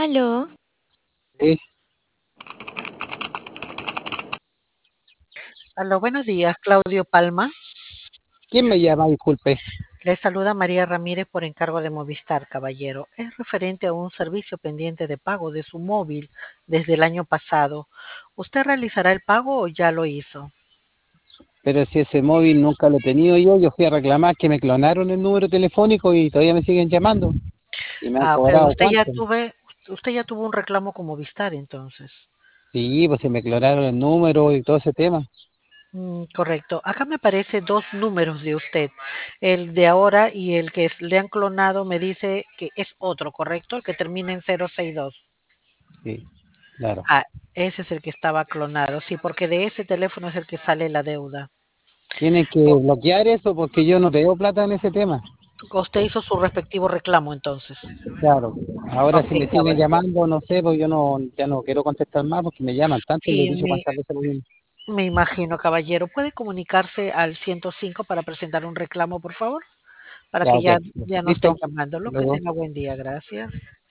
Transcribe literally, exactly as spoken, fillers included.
Aló, Sí. Aló, buenos días, Claudio Palma. ¿Quién me llama? Disculpe. Le saluda María Ramírez por encargo de Movistar, caballero. Es referente a un servicio pendiente de pago de su móvil desde el año pasado. ¿Usted realizará el pago o ya lo hizo? Pero si ese móvil nunca lo he tenido yo, yo fui a reclamar que me clonaron el número telefónico y todavía me siguen llamando. Y me han Ah, pero cobrado usted ya cuánto. tuve, usted ya tuvo un reclamo con Movistar entonces. Sí, pues se me clonaron el número y todo ese tema. Mm, correcto. Acá me aparece dos números de usted. El de ahora y el que es- le han clonado me dice que es otro, ¿correcto? El que termina en cero seis dos. Sí, claro. Ah, ese es el que estaba clonado, sí, porque de ese teléfono es el que sale la deuda. Tienen que O- bloquear eso porque yo no tengo plata en ese tema. Usted hizo su respectivo reclamo entonces. Claro. Ahora Ok, si me siguen caballero. llamando, no sé, pues yo no, ya no quiero contestar más porque me llaman tanto y les he Sí, dicho me, cuántas veces lo mismo. me imagino, caballero. ¿Puede comunicarse al ciento cinco para presentar un reclamo, por favor? Para Ya, que ok. ya, ya no estén ¿Listo? llamándolo. Que Luego. tenga buen día, gracias.